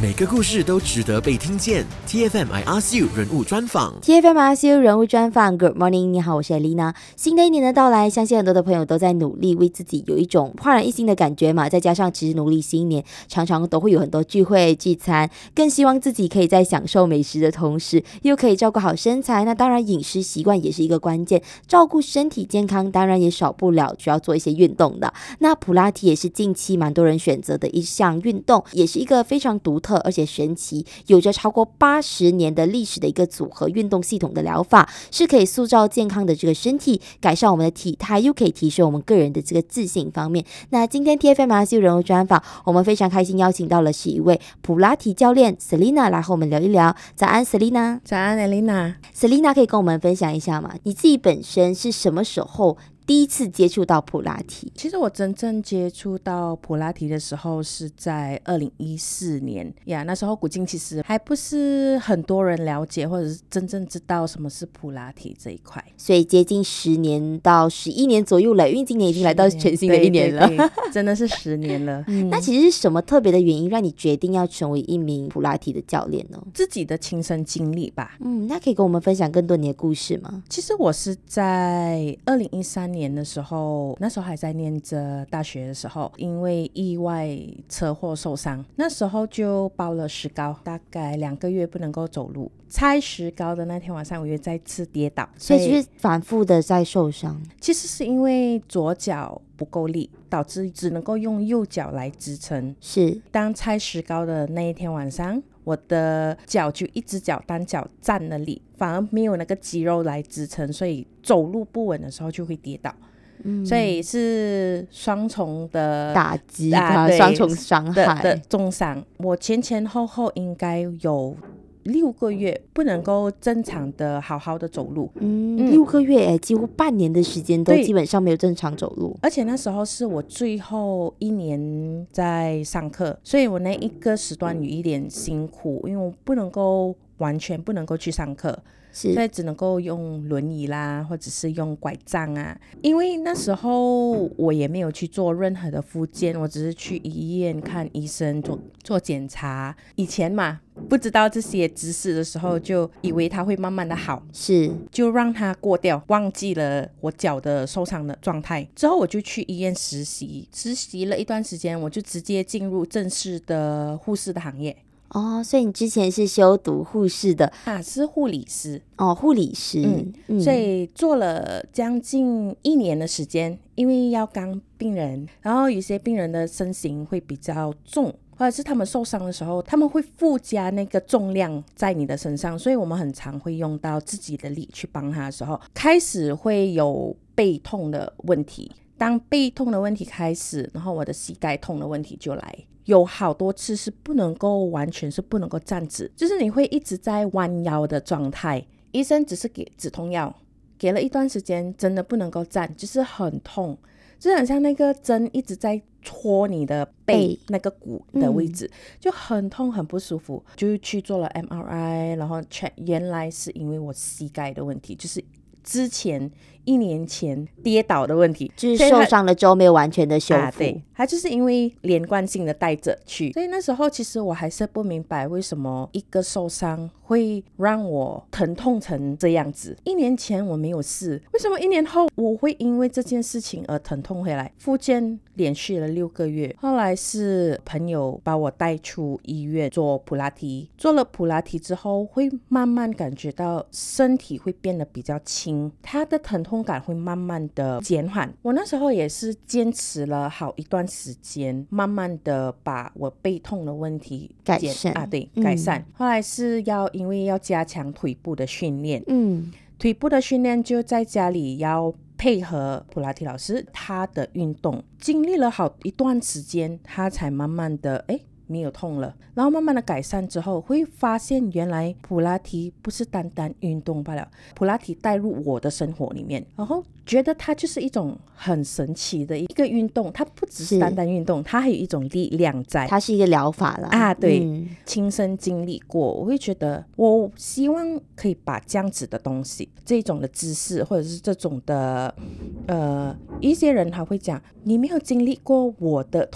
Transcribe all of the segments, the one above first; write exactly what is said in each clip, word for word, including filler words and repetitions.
每个故事都值得被听见。T F M I Ask You 人物专访 T F M I Ask You 人物专访 Good morning， 你好，我是 Elena。 新的一年的到来，相信很多的朋友都在努力为自己有一种焕然一新的感觉嘛，再加上其实农历新年常常都会有很多聚会聚餐，更希望自己可以在享受美食的同时又可以照顾好身材。那当然饮食习惯也是一个关键，照顾身体健康当然也少不了需要做一些运动的。那普拉提也是近期蛮多人选择的一项运动，也是一个非常独特而且神奇，有着超过八十年的历史的一个组合运动系统的疗法，是可以塑造健康的这个身体，改善我们的体态，又可以提升我们个人的这个自信方面。那今天 T F M I Ask You 人物专访，我们非常开心邀请到了是一位普拉提教练 Selina 来和我们聊一聊。早安 Selina。 早安 Elena。 Selina 可以跟我们分享一下吗？你自己本身是什么时候第一次接触到普拉提？ 其实我真正接触到普拉提的时候是在二零一四年呀，那时候古今其实还不是很多人了解或者是真正知道什么是普拉提这一块， 所以接近十年到十一年左右了，因为今年已经来到全新的一年了。 对对对，真的是十年了、 嗯、那其实是什么特别的原因让你决定要成为一名普拉提的教练呢？ 自己的亲身经历吧。 嗯，那可以跟我们分享更多你的故事吗？ 其实我是在二零一三年的时候，那时候还在念着大学的时候，因为意外车祸受伤，那时候就包了石膏，大概两个月不能够走路。拆石膏的那天晚上我又再次跌倒， 所以就是反复的在受伤。 其实是因为左脚不够力，导致只能够用右脚来支撑。 是当拆石膏的那一天晚上，我的脚就一只脚单脚站了力，反而没有那个肌肉来支撑，所以走路不稳的时候就会跌倒。嗯、所以是双重的打击啊， 双重伤害的, 的重伤。我前前后后应该有六个月不能够正常的好好的走路。 嗯，嗯六个月哎，几乎半年的时间都基本上没有正常走路。 而且那时候是我最后一年在上课，所以我那一个时段有一点辛苦，因为我不能够完全不能够去上课，所以只能够用轮椅啦，或者是用拐杖啊。因为那时候我也没有去做任何的复健，我只是去医院看医生做做检查。以前嘛不知道这些知识的时候，就以为它会慢慢的好， 是就让它过掉，忘记了我脚的受伤的状态。之后我就去医院实习，实习了一段时间，我就直接进入正式的护士的行业。 哦，所以你之前是修读护士的啊，是护理师哦，护理师。 嗯嗯，所以做了将近一年的时间，因为要刚病人，然后有些病人的身形会比较重，或者是他们受伤的时候，他们会附加那个重量在你的身上，所以我们很常会用到自己的力去帮他的时候，开始会有背痛的问题。当背痛的问题开始，然后我的膝盖痛的问题就来，有好多次是不能够完全是不能够站直，就是你会一直在弯腰的状态。医生只是给止痛药，给了一段时间真的不能够站，就是很痛，就是很像那个针一直在戳你的背那个骨的位置、嗯、就很痛很不舒服，就去做了 M R I， 然后 check， 原来是因为我膝盖的问题，就是之前一年前跌倒的问题， 就是受伤了之后没有完全的修复、啊、 对，它就是因为连贯性的带着去。所以那时候其实我还是不明白为什么一个受伤会让我疼痛成这样子。一年前我没有事，为什么一年后我会因为这件事情而疼痛回来？复健连续了六个月，后来是朋友把我带出医院做普拉提，做了普拉提之后会慢慢感觉到身体会变得比较轻，它的疼痛感会慢慢的减缓。我那时候也是坚持了好一段时间，慢慢的把我背痛的问题改善啊，对，改善、嗯、后来是要因为要加强腿部的训练， 嗯， 腿部的训练就在家里要配合普拉提老师他的运动，经历了好一段时间，他才慢慢的哎没有痛了，然后慢慢的改善之后，会发现原来普拉提不是单单运动罢了，普拉提带入我的生活里面，然后觉得它就是一种很神奇的一个运动，它不只是单单运动，它还有一种力量在， 它是一个疗法啦啊，对、 嗯、 亲身经历过，我会觉得我希望可以把这样子的东西，这种的知识或者是这种的呃，一些人还会讲你没有经历过我的痛，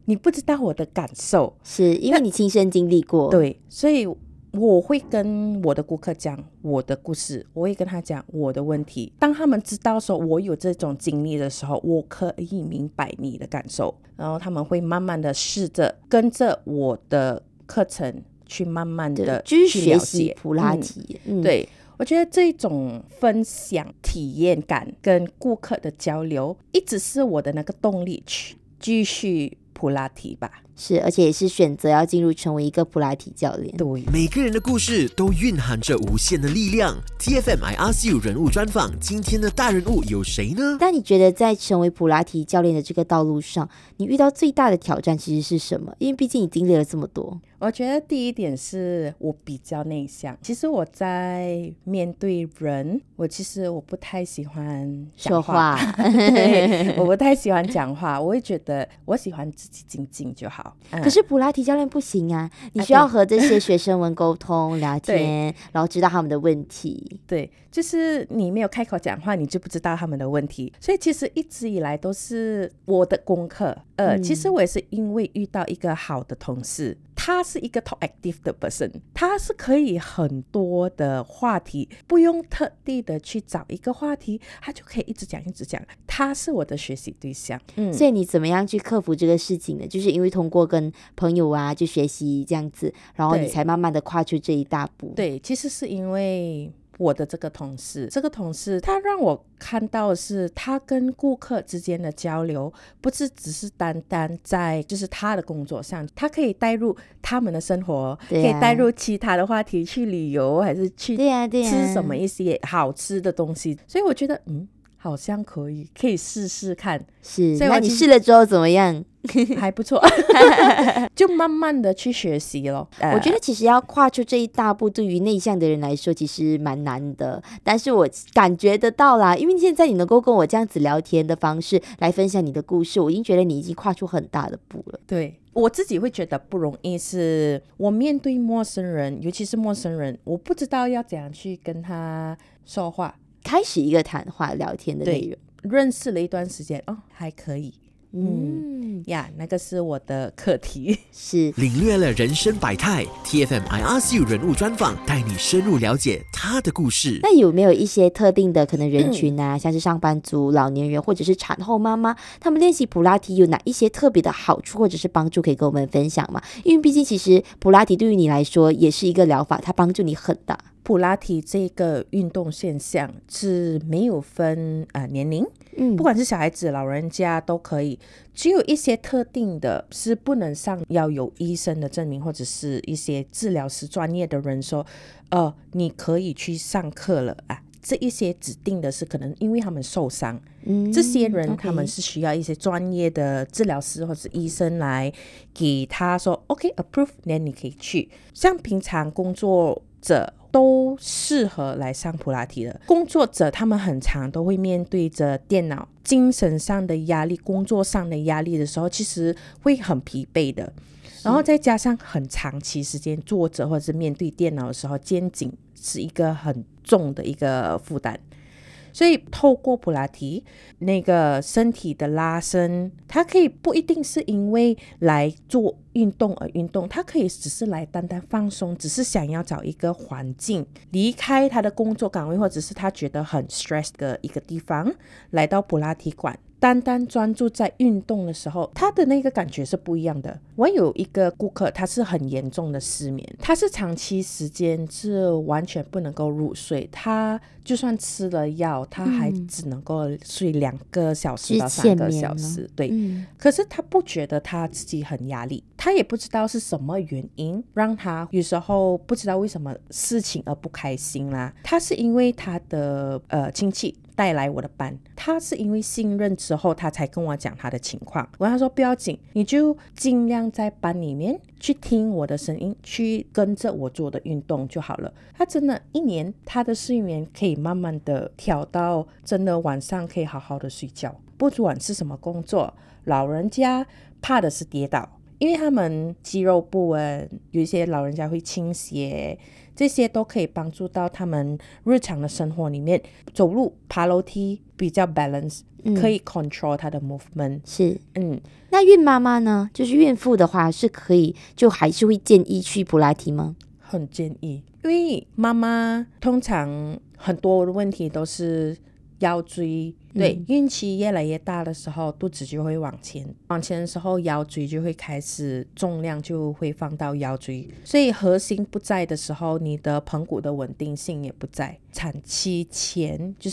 你不知道我的感受， 是因为你亲身经历过。 对，所以我会跟我的顾客讲我的故事，我会跟他讲我的问题。当他们知道说我有这种经历的时候，我可以明白你的感受，然后他们会慢慢的试着跟着我的课程去慢慢的去去了学习解普拉提。 嗯嗯、对，我觉得这种分享体验感跟顾客的交流一直是我的那个动力去继续普拉提吧。 是，而且也是选择要进入成为一个普拉提教练。 对， 每个人的故事都蕴含着无限的力量。 T F M I Ask You 人物专访，今天的大人物有谁呢？ 但你觉得在成为普拉提教练的这个道路上，你遇到最大的挑战其实是什么？因为毕竟你经历了这么多。 我觉得第一点是我比较内向，其实我在面对人，我其实我不太喜欢讲话， 说话对，我不太喜欢讲话，我会觉得我喜欢自己静静就好。嗯、 可是普拉提教练不行啊，你需要和这些学生们沟通、聊天，然后知道他们的问题。 对，就是你没有开口讲话，你就不知道他们的问题。所以其实一直以来都是我的功课。呃，嗯、其实我也是因为遇到一个好的同事。他是一个 talk active 的 person， 他是可以很多的话题，不用特地的去找一个话题，他就可以一直讲一直讲，他是我的学习对象。 嗯，所以你怎么样去克服这个事情呢？就是因为通过跟朋友啊就学习这样子，然后你才慢慢的跨出这一大步。 对，其实是因为我的这个同事，这个同事他让我看到的是他跟顾客之间的交流不是只是单单在就是他的工作上，他可以带入他们的生活、啊、可以带入其他的话题，去旅游还是去吃什么一些好吃的东西。所以我觉得嗯好像可以可以试试看。 是，那你试了之后怎么样？ 还不错就慢慢的去学习咯、 呃、我觉得其实要跨出这一大步对于内向的人来说其实蛮难的，但是我感觉得到啦，因为现在你能够跟我这样子聊天的方式来分享你的故事，我已经觉得你已经跨出很大的步了。 对，我自己会觉得不容易，是我面对陌生人，尤其是陌生人，我不知道要怎样去跟他说话， 开始一个谈话聊天的内容。 认识了一段时间，哦，还可以。嗯呀，那个是我的课题。 是领略了人生百态， T F M I Ask You 人物专访，带你深入了解他的故事。 那有没有一些特定的可能人群啊、嗯、像是上班族、老年人或者是产后妈妈，他们练习普拉提有哪一些特别的好处或者是帮助可以跟我们分享吗？因为毕竟其实普拉提对于你来说也是一个疗法，它帮助你很大。 普拉提这个运动现象是没有分、呃、年龄、嗯、不管是小孩子老人家都可以，只有一些特定的是不能上，要有医生的证明或者是一些治疗师专业的人说呃，你可以去上课了啊。这一些指定的是可能因为他们受伤、嗯、这些人、okay. 他们是需要一些专业的治疗师或者医生来给他说 OK approve， 那你可以去。像平常工作者都适合来上普拉提的工作者，他们很常都会面对着电脑，精神上的压力、工作上的压力的时候，其实会很疲惫的。然后再加上很长期时间坐着或者是面对电脑的时候，肩颈是一个很重的一个负担。所以透过普拉提那个身体的拉伸，它可以不一定是因为来做运动而运动，它可以只是来单单放松，只是想要找一个环境，离开他的工作岗位或者是他觉得很 stress 的一个地方，来到普拉提馆单单专注在运动的时候，他的那个感觉是不一样的。我有一个顾客，他是很严重的失眠，他是长期时间是完全不能够入睡，他就算吃了药他还只能够睡两个小时到三个小时、对、嗯、可是他不觉得他自己很压力，他也不知道是什么原因让他有时候不知道为什么事情而不开心啦。他是因为他的呃亲戚带来我的班，他是因为信任之后他才跟我讲他的情况。我跟他说不要紧，你就尽量在班里面去听我的声音，去跟着我做的运动就好了。他真的一年他的睡眠可以慢慢的调到真的晚上可以好好的睡觉。不管是什么工作，老人家怕的是跌倒， 因为他们肌肉不稳，有一些老人家会倾斜，这些都可以帮助到他们日常的生活里面走路爬楼梯比较 balance、嗯、可以 control 他的 movement。 是， 嗯， 那孕妈妈呢，就是孕妇的话是可以就还是会建议去普拉提吗？ 很建议，因为妈妈通常很多的问题都是腰椎，对、嗯、孕期越来越大的时候肚子就会往前往前的时候腰椎就会开始重量就会放到腰椎，所以核心不在的时候你的盆骨的稳定性也不在。产期前就是、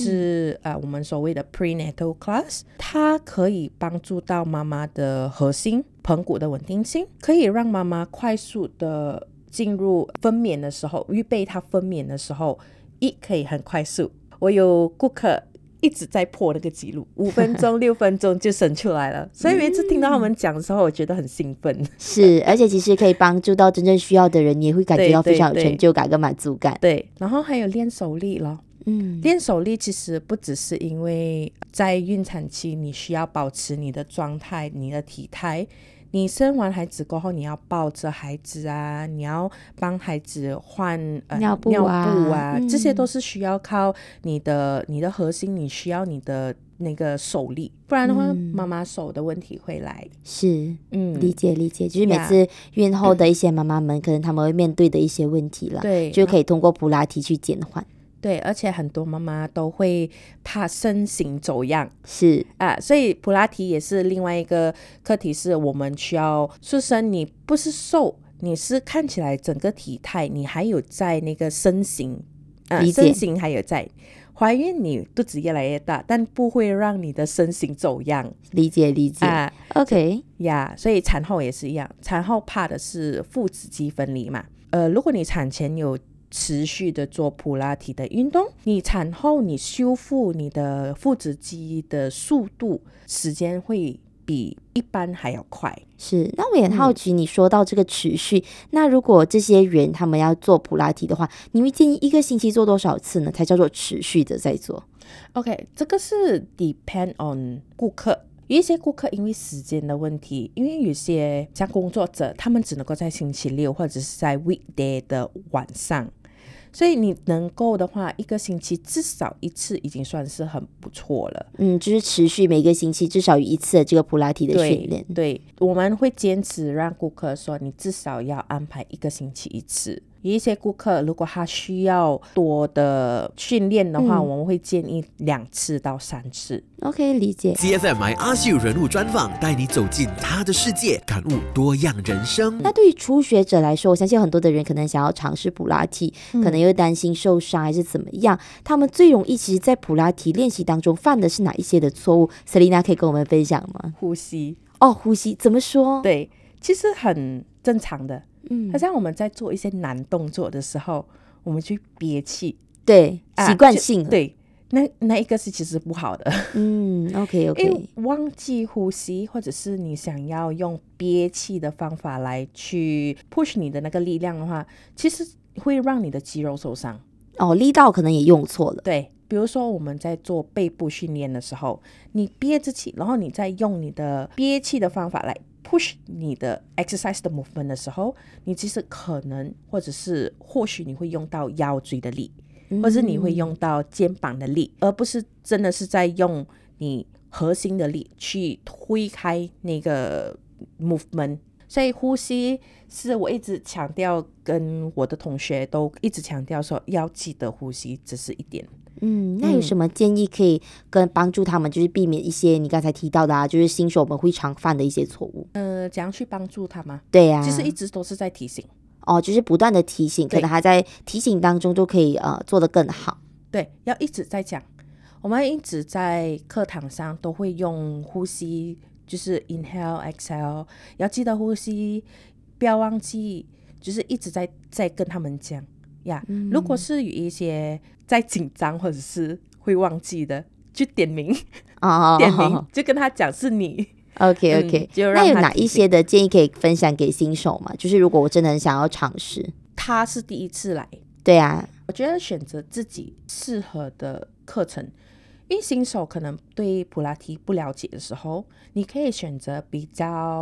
嗯呃、我们所谓的 prenatal class， 它可以帮助到妈妈的核心盆骨的稳定性，可以让妈妈快速的进入分娩的时候，预备她分娩的时候一可以很快速。我有顾客一直在破那个记录，五分钟六分钟就生出来了，所以每次听到他们讲的时候我觉得很兴奋。 是，而且其实可以帮助到真正需要的人，也会感觉到非常有成就感跟满足感。 对, 对, 对，然后还有练手力咯。嗯，练手力其实不只是因为在孕产期你需要保持你的状态你的体态，你生完孩子过后你要抱着孩子啊，你要帮孩子换、呃、 尿布啊, 尿布啊、 嗯、 这些都是需要靠你的你的核心，你需要你的那个手力，不然的话、嗯、妈妈手的问题会来。 是，嗯，理解理解，就是每次孕后的一些妈妈们、嗯、可能他们会面对的一些问题啦，对，就可以通过普拉提去减缓。 对，而且很多妈妈都会怕身形走样， 是啊，所以普拉提也是另外一个课题，是我们需要塑身，你不是瘦，你是看起来整个体态你还有在那个身形、啊、身形还有在。怀孕你肚子越来越大，但不会让你的身形走样。 理解理解、啊、OK 呀、yeah, 所以产后也是一样，产后怕的是腹直肌分离嘛。呃，如果你产前有持续的做普拉提的运动，你产后你修复你的腹直肌的速度时间会比一般还要快。 是，那我也很好奇、嗯、你说到这个持续，那如果这些人他们要做普拉提的话，你会建议一个星期做多少次呢才叫做持续的在做？ OK， 这个是 depend on 顾客，有一些顾客因为时间的问题，因为有些像工作者他们只能够在星期六或者是在 weekday 的晚上，所以你能够的话一个星期至少一次已经算是很不错了。 嗯，就是持续每个星期至少有一次的这个普拉提的训练。 对, 对，我们会坚持让顾客说你至少要安排一个星期一次。有一些顾客如果他需要多的训练的话、嗯、我们会建议两次到三次。 OK， 理解。 T F M I Ask You 人物专访，带你走进他的世界，感悟多样人生。 那对于初学者来说，我相信很多的人可能想要尝试普拉提、嗯、可能又担心受伤还是怎么样，他们最容易其实在普拉提练习当中犯的是哪一些的错误？ Selina 可以跟我们分享吗？ 呼吸。 哦，呼吸怎么说？ 对，其实很正常的。嗯，好像我们在做一些难动作的时候我们去憋气， 对，习惯性、啊、 对，那那一个是其实不好的。 嗯 OK OK， 因为忘记呼吸或者是你想要用憋气的方法来去 push 你的那个力量的话，其实会让你的肌肉受伤。 哦，力道可能也用错了。 对，比如说我们在做背部训练的时候，你憋着气，然后你再用你的憋气的方法来push 你的 exercise 的 movement 的时候，你其实可能或者是或许你会用到腰椎的力、嗯、或者你会用到肩膀的力，而不是真的是在用你核心的力去推开那个 movement。 所以呼吸是我一直强调，跟我的同学都一直强调说要记得呼吸，这是一点。 嗯，那有什么建议可以跟帮助他们就是避免一些你刚才提到的啊，就是新手们会常犯的一些错误？ 呃，怎样去帮助他吗？ 对啊， 其实一直都是在提醒。 哦，就是不断的提醒，可能还在提醒当中就可以呃做得更好。 对，要一直在讲，我们一直在课堂上都会用呼吸，就是 inhale exhale， 要记得呼吸，不要忘记，就是一直在在跟他们讲呀、yeah, 嗯。如果是有一些在紧张或者是会忘记的，就点名、哦、点名就跟他讲是你。 OK OK、嗯、那有哪一些的建议可以分享给新手吗？就是如果我真的很想要尝试， 他是第一次来， 对啊， 我觉得选择自己适合的课程，因为新手可能对普拉提不了解的时候，你可以选择比较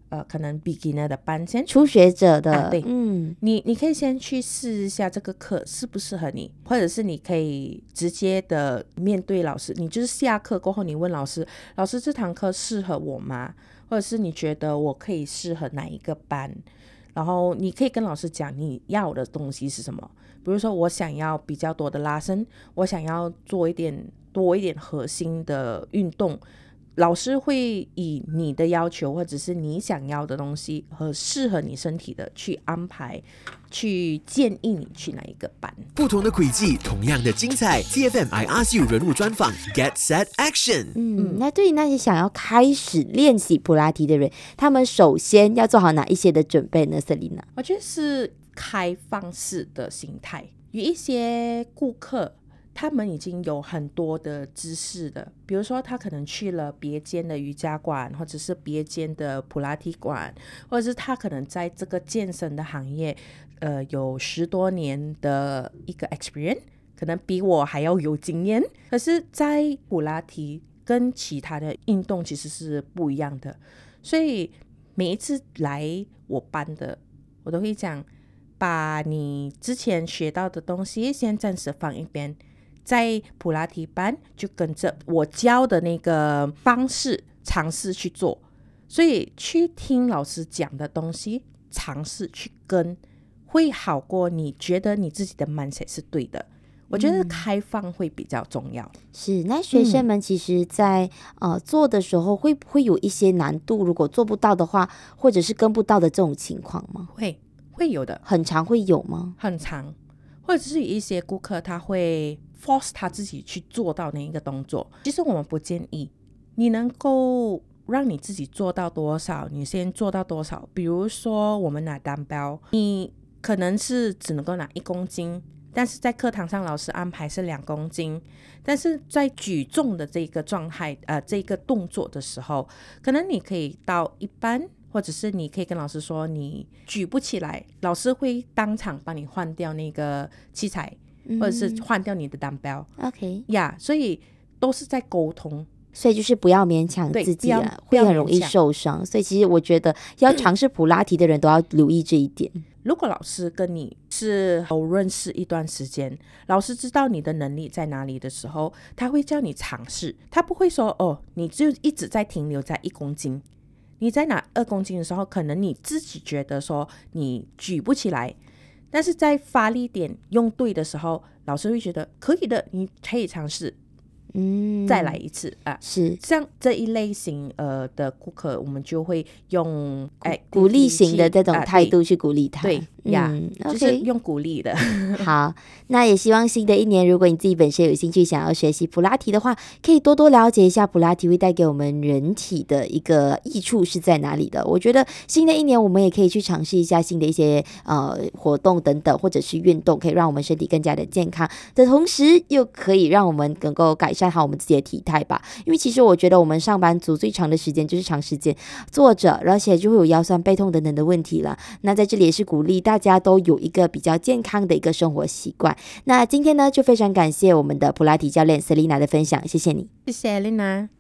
呃，可能 beginner 的班先， 初学者的， 啊、对， 嗯， 你你可以先去试一下这个课适不适合你，或者是你可以直接的面对老师，你就是下课过后你问老师，老师这堂课适合我吗？或者是你觉得我可以适合哪一个班？然后你可以跟老师讲你要的东西是什么，比如说我想要比较多的拉伸，我想要做一点多一点核心的运动，老师会以你的要求或者是你想要的东西和适合你身体的去安排，去建议你去哪一个班。 不同的轨迹，同样的精彩。T F M I Ask You 人物专访 Get Set Action。 嗯，那对于那些想要开始练习普拉提的人，他们首先要做好哪一些的准备呢 Selina？ 我觉得是开放式的心态，有一些顾客他们已经有很多的知识的，比如说他可能去了别间的瑜伽馆，或者是别间的普拉提馆，或者是他可能在这个健身的行业呃，有十多年的一个 experience， 可能比我还要有经验，可是在普拉提跟其他的运动其实是不一样的，所以每一次来我班的我都会讲，把你之前学到的东西先暂时放一边，在普拉提班就跟着我教的那个方式尝试去做，所以去听老师讲的东西尝试去跟，会好过你觉得你自己的 mindset 是对的。我觉得开放会比较重要。 是，那学生们其实在、嗯、呃做的时候会不会有一些难度？如果做不到的话，或者是跟不到的这种情况吗？ 会会有的， 很常会有吗？ 很常，或者是有一些顾客他会 force 他自己去做到那一个动作，其实我们不建议，你能够让你自己做到多少你先做到多少。比如说我们拿dumbbell，你可能是只能够拿一公斤，但是在课堂上老师安排是两公斤，但是在举重的这个状态呃这个动作的时候，可能你可以到一半，或者是你可以跟老师说你举不起来，老师会当场帮你换掉那个器材、嗯、或者是换掉你的 dumbbell。 OK 呀、yeah, 所以都是在沟通， 所以就是不要勉强自己了，会很容易受伤。所以其实我觉得要尝试普拉提的人都要留意这一点。 如果老师跟你是有认识一段时间，老师知道你的能力在哪里的时候，他会叫你尝试，他不会说哦，你就一直在停留在一公斤，你在拿二公斤的时候，可能你自己觉得说你举不起来，但是在发力点用对的时候，老师会觉得可以的，你可以尝试，嗯，再来一次啊。 是像这一类型呃的顾客，我们就会用哎鼓励型的这种态度去鼓励他。 对呀、 嗯， 就是用鼓励的。 好，那也希望新的一年，如果你自己本身有兴趣想要学习普拉提的话，可以多多了解一下普拉提会带给我们人体的一个益处是在哪里的。我觉得新的一年我们也可以去尝试一下新的一些呃活动等等，或者是运动，可以让我们身体更加的健康的同时，又可以让我们能够改善好我们自己的体态吧。因为其实我觉得我们上班族最长的时间就是长时间坐着，而且就会有腰酸背痛等等的问题了。那在这里也是鼓励大家都有一个比较健康的一个生活习惯。那今天呢，就非常感谢我们的普拉提教练 Selina 的分享，谢谢你。 谢谢 Lina。